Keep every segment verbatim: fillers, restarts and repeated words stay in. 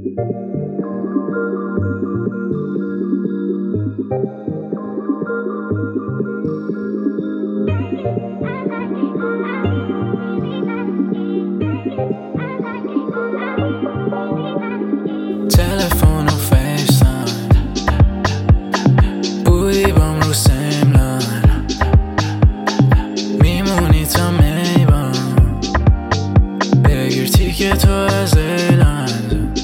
تلفن و فیستایم بودی بام رو سیملاین، میمونی تا میبام بگیر تیکتو از ایلند،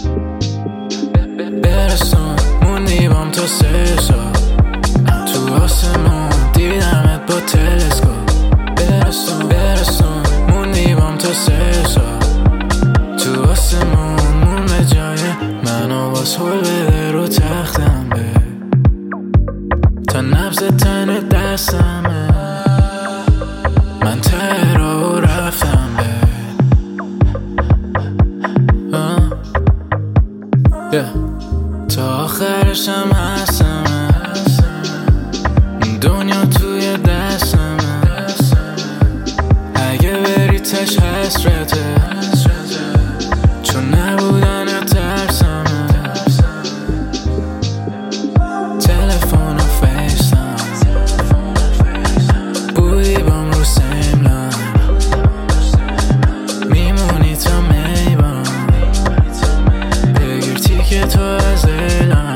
برسون موندی بام تا سه سال تو آسمون دیدمت با تلسکوپ، برسون برسون موندی بام تا سه سال تو آسمون مون به جای منو باز هول بده رو تختم به تا نبض تن دستمه، من ته رو رفتم به yeah. تا آخرشم هستم، دنیا توی دستمه، اگه بری تش حسرته چون نبودن ترسمه. تلفن و فیستایم بودی بام رو سیملاین، میمونی تا میبام بگیر تیکتو از ایلند.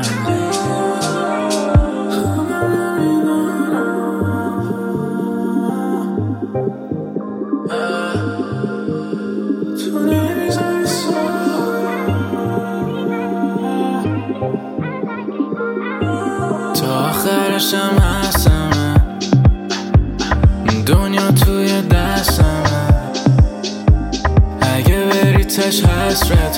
تا آخرشم هستم، دنیا توی دستمه، اگه بری تش حسرت